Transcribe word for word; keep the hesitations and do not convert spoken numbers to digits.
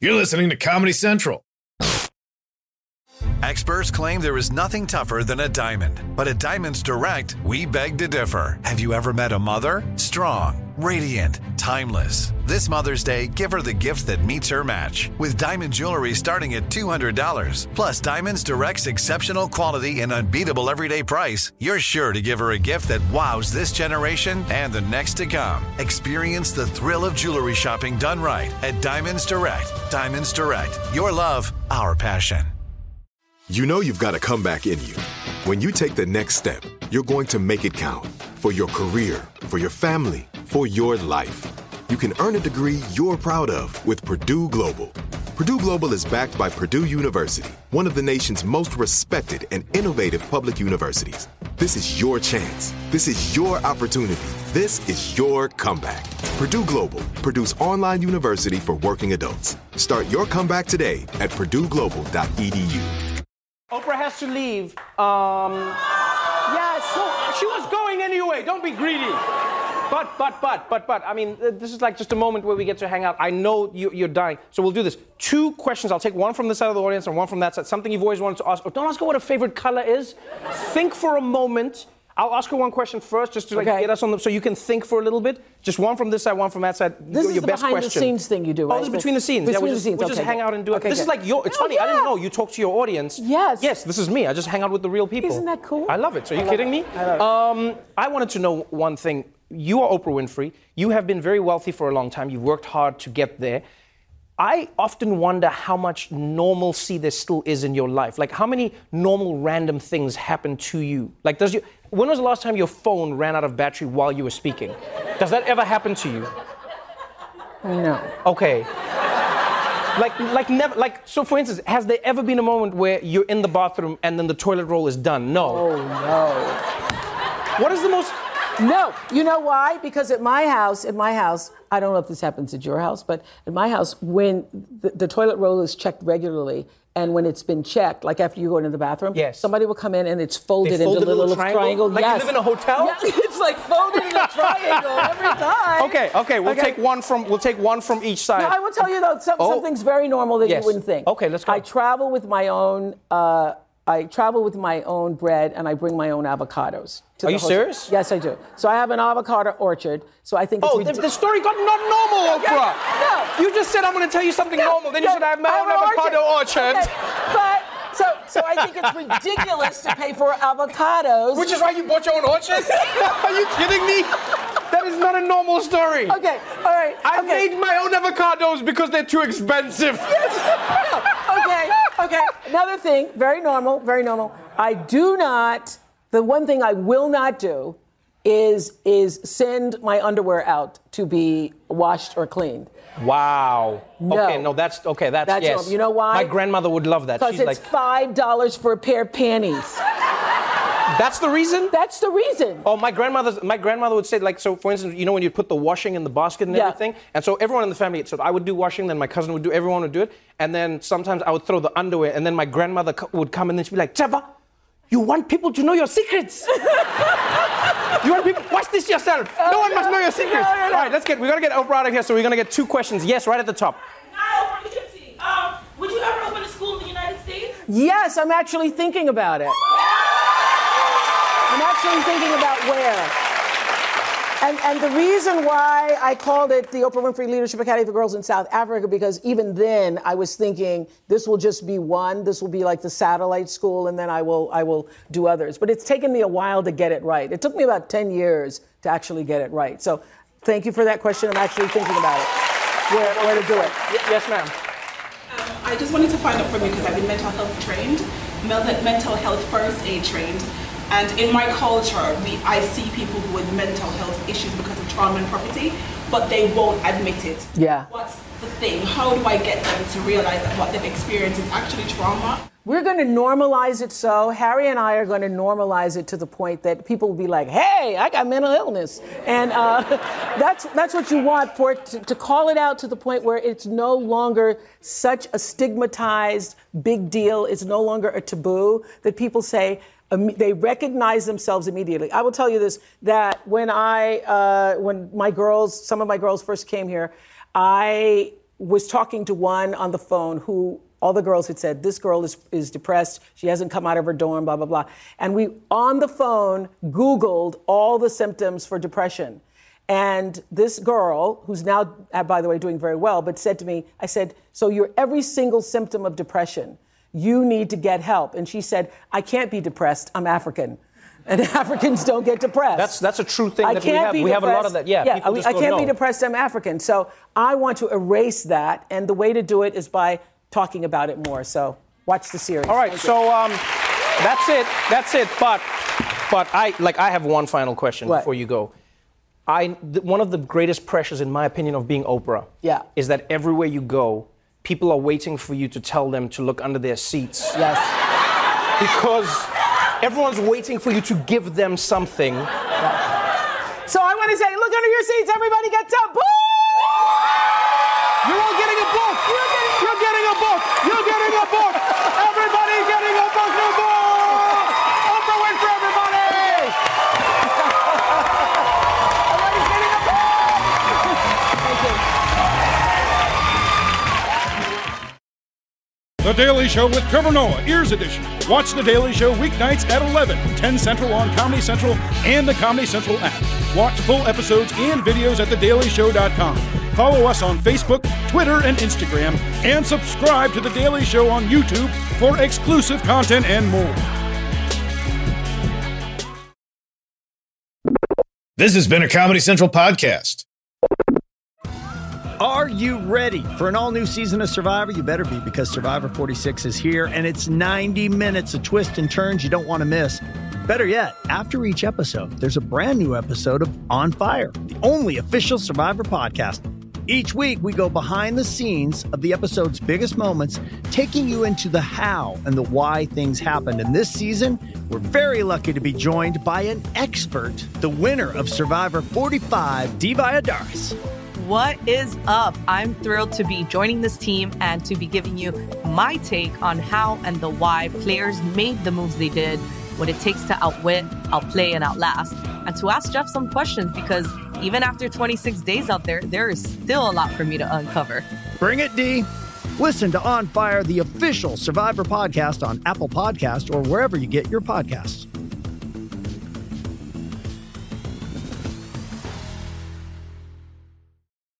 You're listening to Comedy Central. Experts claim there is nothing tougher than a diamond. But at Diamonds Direct, we beg to differ. Have you ever met a mother? Strong, radiant, timeless. This Mother's Day, give her the gift that meets her match. With diamond jewelry starting at two hundred dollars. Plus, Diamonds Direct's exceptional quality and unbeatable everyday price, you're sure to give her a gift that wows this generation and the next to come. Experience the thrill of jewelry shopping done right at Diamonds Direct. Diamonds Direct. Your love, our passion. You know you've got a comeback in you. When you take the next step, you're going to make it count. For your career, for your family, for your life. You can earn a degree you're proud of with Purdue Global. Purdue Global is backed by Purdue University, one of the nation's most respected and innovative public universities. This is your chance. This is your opportunity. This is your comeback. Purdue Global, Purdue's online university for working adults. Start your comeback today at purdue global dot e d u. Oprah has to leave. Um, yeah, so she was going anyway. Don't be greedy. But, but, but, but, but, I mean, this is like just a moment where we get to hang out. I know you, you're dying, so we'll do this. Two questions. I'll take one from this side of the audience and one from that side. Something you've always wanted to ask. Oh, don't ask her what her favorite color is. Think for a moment. I'll ask her one question first, just to like, okay. get us on the, so you can think for a little bit. Just one from this side, one from that side. This your is the best behind question. the scenes thing you do, right? Oh, this is between the scenes. Between yeah, we the just, scenes. we okay, just hang good. out and do it. Okay, this good. is like your. It's oh, funny. Yeah. I didn't know you talk to your audience. Yes. Yes. This is me. I just hang out with the real people. Isn't that cool? I love it. So are you I kidding it. me? I love it. Um, I wanted to know one thing. You are Oprah Winfrey. You have been very wealthy for a long time. You've worked hard to get there. I often wonder how much normalcy there still is in your life. Like, how many normal, random things happen to you? Like, does you? When was the last time your phone ran out of battery while you were speaking? Does that ever happen to you? No. Okay. Like, like never. Like, so for instance, has there ever been a moment where you're in the bathroom and then the toilet roll is done? No. Oh no. What is the most? No. You know why? Because at my house, at my house, I don't know if this happens at your house, but at my house, when the, the toilet roll is checked regularly, and when it's been checked, like after you go into the bathroom, yes. somebody will come in and it's folded fold into a little, little triangle. triangle. Like yes. you live in a hotel? Yeah, it's like folded in a triangle every time. Okay, okay, we'll okay. take one from we'll take one from each side. No, I will tell you though, some, oh. something's very normal that yes. you wouldn't think. Okay, let's go. I travel with my own. Uh, I travel with my own bread and I bring my own avocados. To Are the you hotel. serious? Yes, I do. So I have an avocado orchard. So I think. Oh, it's the, the story got not normal, Oprah. No, you just said I'm going to tell you something no, normal. Then no, you said I have my own avocado orchard. orchard. Okay. But so so I think it's ridiculous to pay for avocados. Which is why you bought your own orchard? Are you kidding me? That is not a normal story. Okay, all right. I okay. made my own avocados because they're too expensive. Yes. Okay, okay. Another thing, very normal, very normal. I do not, the one thing I will not do is is send my underwear out to be washed or cleaned. Wow. No. Okay, no, that's, okay, that's, that's yes. normal. You know why? My grandmother would love that. Because She's it's like, five dollars for a pair of panties. That's the reason? That's the reason. Oh, my grandmother, my grandmother would say, like, so for instance, you know when you put the washing in the basket and yeah. everything? And so everyone in the family, so I would do washing, then my cousin would do, everyone would do it. And then sometimes I would throw the underwear, and then my grandmother co- would come and then she'd be like, Trevor, you want people to know your secrets. You want people, watch this yourself. Oh, no one no. must know your secrets. No, no, no. All right, let's get, we gotta get Oprah out of here, so we're gonna get two questions. Yes, right at the top. Now, from Gypsy, um, would you ever open a school in the United States? Yes, I'm actually thinking about it. I'm actually thinking about where. And, and the reason why I called it the Oprah Winfrey Leadership Academy for Girls in South Africa, because even then I was thinking this will just be one, this will be like the satellite school, and then I will I will do others. But it's taken me a while to get it right. It took me about ten years to actually get it right. So thank you for that question. I'm actually thinking about it, where, where to do it. Y- yes, ma'am. Um, I just wanted to find out from you, because I've been mental health trained, mental health first aid trained. And in my culture, we, I see people with mental health issues because of trauma and property, but they won't admit it. Yeah. What's the thing? How do I get them to realize that what they've experienced is actually trauma? We're going to normalize it so. Harry and I are going to normalize it to the point that people will be like, hey, I got mental illness. And uh, that's that's what you want, for it to, to call it out to the point where it's no longer such a stigmatized big deal. It's no longer a taboo that people say, they recognize themselves immediately. I will tell you this, that when I, uh, when my girls, some of my girls first came here, I was talking to one on the phone who all the girls had said, this girl is, is depressed. She hasn't come out of her dorm, blah, blah, blah. And we, on the phone, Googled all the symptoms for depression. And this girl, who's now, uh, by the way, doing very well, but said to me, I said, so you're every single symptom of depression. You need to get help. And she said, I can't be depressed. I'm African. And Africans don't get depressed. That's that's a true thing I that can't we have. Be we depressed. have a lot of that. Yeah, yeah people I, just I don't can't know. be depressed. I'm African. So I want to erase that. And the way to do it is by talking about it more. So watch the series. All right, Thank so um, that's it. That's it. But but I like I have one final question What? before you go. I th- one of the greatest pressures, in my opinion, of being Oprah, Yeah. is that everywhere you go, people are waiting for you to tell them to look under their seats. Yes. Because everyone's waiting for you to give them something. So I want to say, look under your seats. Everybody gets up. Boo! You're all getting a book. You're getting, You're getting a book. You're getting a book. Everybody getting a book. New book. Oprah Winfrey, everybody. Everybody's getting a book. Thank you. The Daily Show with Trevor Noah, Ears Edition. Watch The Daily Show weeknights at eleven, ten Central on Comedy Central and the Comedy Central app. Watch full episodes and videos at the daily show dot com. Follow us on Facebook, Twitter, and Instagram. And subscribe to The Daily Show on YouTube for exclusive content and more. This has been a Comedy Central podcast. Are you ready for an all-new season of Survivor? You better be, because Survivor forty-six is here, and it's ninety minutes of twists and turns you don't want to miss. Better yet, after each episode, there's a brand new episode of On Fire, the only official Survivor podcast. Each week, we go behind the scenes of the episode's biggest moments, taking you into the how and the why things happened. And this season, we're very lucky to be joined by an expert, the winner of Survivor forty-five, Dee Valladares. What is up? I'm thrilled to be joining this team and to be giving you my take on how and the why players made the moves they did, what it takes to outwit, outplay, and outlast, and to ask Jeff some questions, because even after twenty-six days out there, there is still a lot for me to uncover. Bring it, D. Listen to On Fire, the official Survivor podcast on Apple Podcast or wherever you get your podcasts.